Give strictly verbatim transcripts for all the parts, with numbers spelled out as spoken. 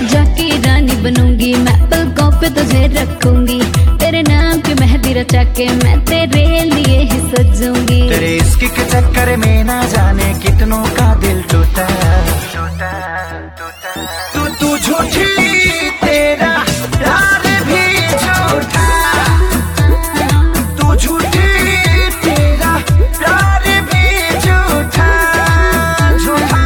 राजा की रानी बनूंगी, मैं पलकों पे तुझे रखूंगी, तेरे नाम की मेहंदी रचा के मैं तेरे लिए ही सजूंगी। तेरे इश्क के चक्कर में ना जाने कितनों का दिल टूटा। तू तू झूठी तेरा प्यार भी झूठा, तू झूठी तेरा प्यार भी झूठा झूठा।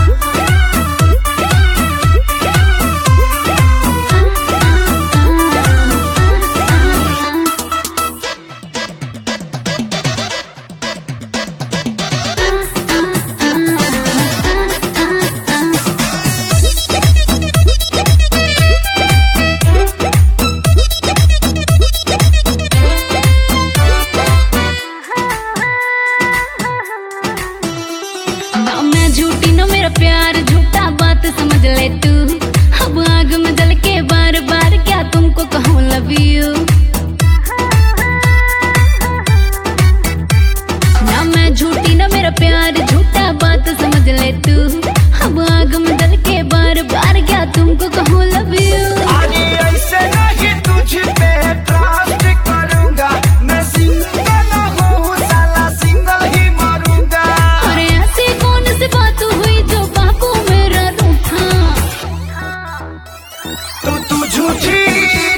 झूठी ना मेरा प्यार झूठा, बात समझ ले तू। अब आग में जल के बार बार क्या तुमको कहूँ लव यू। ना मैं झूठी ना मेरा प्यार झूठा, बात समझ ले तू। अब आग में जल के बार बार क्या तुमको कहूँ लव यू। अरे ऐसे नहीं तुझ पे ट्रस्ट करूंगा, मैं सिंगल हूँ साला सिंगल ही मरूंगा। अरे ऐसी कौन सी बात हुई जो बापू मेरा रूठा। तू तू झूठी